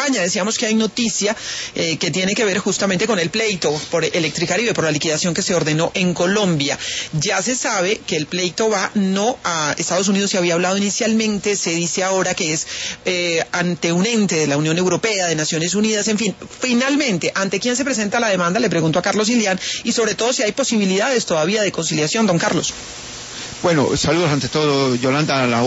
España. Decíamos que hay noticia que tiene que ver justamente con el pleito por Electricaribe, por la liquidación que se ordenó en Colombia. Ya se sabe que el pleito va no a Estados Unidos, se había hablado inicialmente, se dice ahora que es ante un ente de la Unión Europea, de Naciones Unidas, en fin. Finalmente, ¿ante quién se presenta la demanda? Le pregunto a Carlos Ilián, y sobre todo si hay posibilidades todavía de conciliación, don Carlos. Bueno, saludos ante todo, Yolanda, a la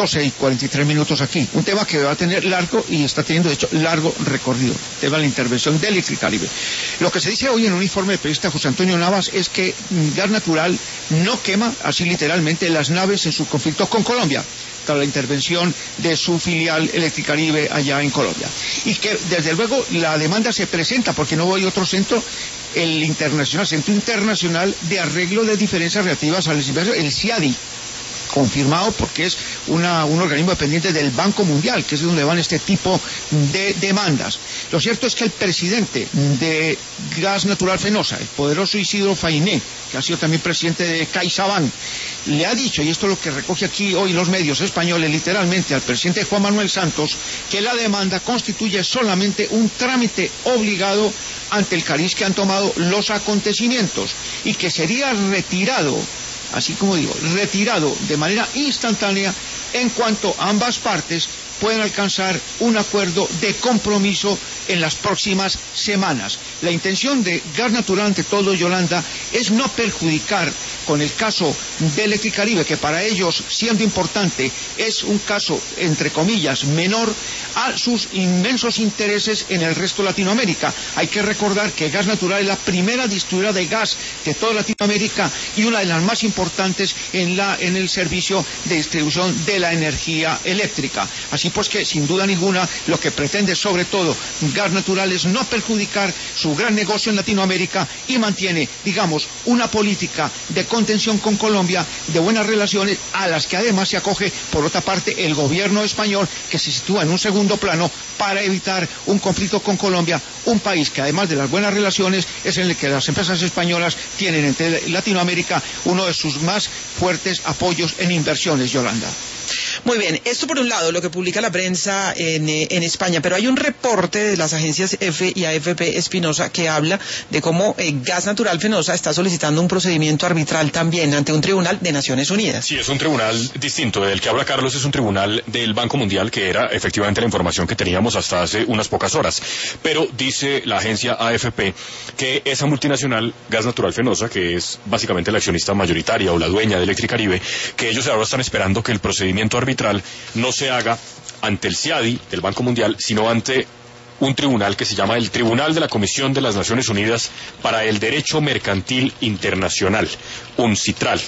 12:43 aquí. Un tema que va a tener largo y está teniendo, de hecho, largo recorrido. Tema de la intervención de Electricaribe. Lo que se dice hoy en un informe del periodista José Antonio Navas es que Gas Natural no quema, así literalmente, las naves en su conflicto con Colombia, tras la intervención de su filial Electricaribe allá en Colombia. Y que, desde luego, la demanda se presenta, porque no hay otro centro, el Centro Internacional de Arreglo de Diferencias Relativas al Desempleo, el CIADI, confirmado porque es un organismo dependiente del Banco Mundial, que es donde van este tipo de demandas. Lo cierto es que el presidente de Gas Natural Fenosa, el poderoso Isidro Fainé, que ha sido también presidente de CaixaBank, le ha dicho, y esto es lo que recoge aquí hoy los medios españoles, literalmente al presidente Juan Manuel Santos, que la demanda constituye solamente un trámite obligado ante el cariz que han tomado los acontecimientos, y que sería retirado, así como digo, retirado de manera instantánea en cuanto ambas partes pueden alcanzar un acuerdo de compromiso en las próximas semanas. La intención de Gas Natural, ante todo, Yolanda, es no perjudicar con el caso de Electricaribe, que para ellos, siendo importante, es un caso, entre comillas, menor, a sus inmensos intereses en el resto de Latinoamérica. Hay que recordar que Gas Natural es la primera distribuidora de gas de toda Latinoamérica y una de las más importantes en el servicio de distribución de la energía eléctrica. Así pues que, sin duda ninguna, lo que pretende sobre todo Gas Natural es no perjudicar su gran negocio en Latinoamérica y mantiene, digamos, una política de contención con Colombia, de buenas relaciones, a las que además se acoge, por otra parte, el gobierno español, que se sitúa en un segundo plano para evitar un conflicto con Colombia, un país que, además de las buenas relaciones, es en el que las empresas españolas tienen entre Latinoamérica uno de sus más fuertes apoyos en inversiones, Yolanda. Muy bien, esto por un lado, lo que publica la prensa en España, pero hay un reporte de las agencias EFE y AFP Espinosa que habla de cómo Gas Natural Fenosa está solicitando un procedimiento arbitral también ante un tribunal de Naciones Unidas. Sí, es un tribunal distinto. Del que habla Carlos es un tribunal del Banco Mundial, que era efectivamente la información que teníamos hasta hace unas pocas horas. Pero dice la agencia AFP que esa multinacional, Gas Natural Fenosa, que es básicamente la accionista mayoritaria o la dueña de Electricaribe, que ellos ahora están esperando que el procedimiento arbitral no se haga ante el CIADI del Banco Mundial, sino ante un tribunal que se llama el Tribunal de la Comisión de las Naciones Unidas para el Derecho Mercantil Internacional, UNCITRAL,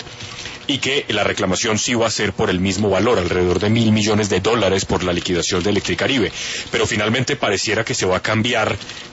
y que la reclamación sí va a ser por el mismo valor, alrededor de $1.000 millones por la liquidación de Electricaribe. Pero finalmente pareciera que se va a cambiar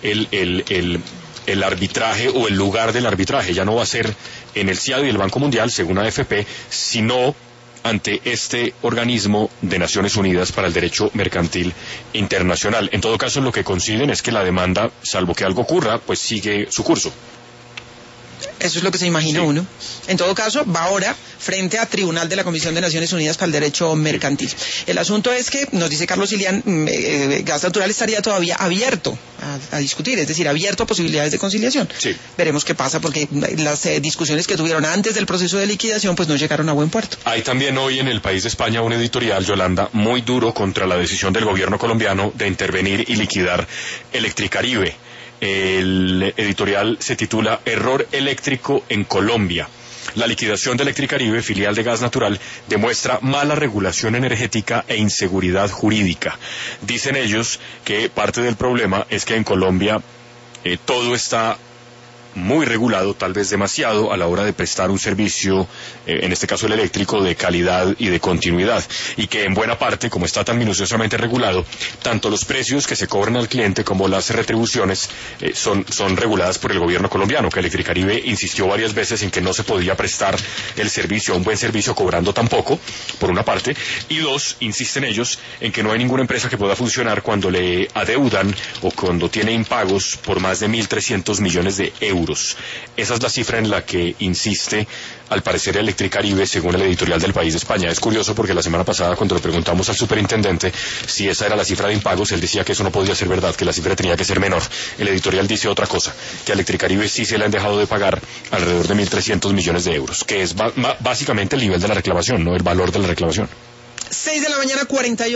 el arbitraje o el lugar del arbitraje. Ya no va a ser en el CIADI del Banco Mundial, según AFP, sino ante este organismo de Naciones Unidas para el Derecho Mercantil Internacional. En todo caso, lo que coinciden es que la demanda, salvo que algo ocurra, pues sigue su curso. Eso es lo que se imagina uno. En todo caso, va ahora frente a Tribunal de la Comisión de Naciones Unidas para el Derecho Mercantil. El asunto es que, nos dice Carlos Ilián, Gas Natural estaría todavía abierto a discutir, es decir, abierto a posibilidades de conciliación. Sí. Veremos qué pasa, porque las discusiones que tuvieron antes del proceso de liquidación pues no llegaron a buen puerto. Hay también hoy en El País de España un editorial, Yolanda, muy duro contra la decisión del gobierno colombiano de intervenir y liquidar Electricaribe. El editorial se titula Error eléctrico en Colombia. La liquidación de Electricaribe, filial de Gas Natural, demuestra mala regulación energética e inseguridad jurídica. Dicen ellos que parte del problema es que en Colombia todo está muy regulado, tal vez demasiado, a la hora de prestar un servicio, en este caso el eléctrico, de calidad y de continuidad, y que en buena parte, como está tan minuciosamente regulado, tanto los precios que se cobran al cliente como las retribuciones son reguladas por el gobierno colombiano, que Electricaribe insistió varias veces en que no se podía prestar el servicio, un buen servicio, cobrando tan poco, por una parte, y dos, insisten ellos en que no hay ninguna empresa que pueda funcionar cuando le adeudan o cuando tiene impagos por más de 1.300 millones de euros. euros. Esa es la cifra en la que insiste, al parecer, Electricaribe, según el editorial del País de España. Es curioso porque la semana pasada, cuando le preguntamos al superintendente si esa era la cifra de impagos, él decía que eso no podía ser verdad, que la cifra tenía que ser menor. El editorial dice otra cosa, que a Electricaribe sí se le han dejado de pagar alrededor de 1.300 millones de euros, que es básicamente el nivel de la reclamación, ¿no? El valor de la reclamación. 6 de la mañana, 48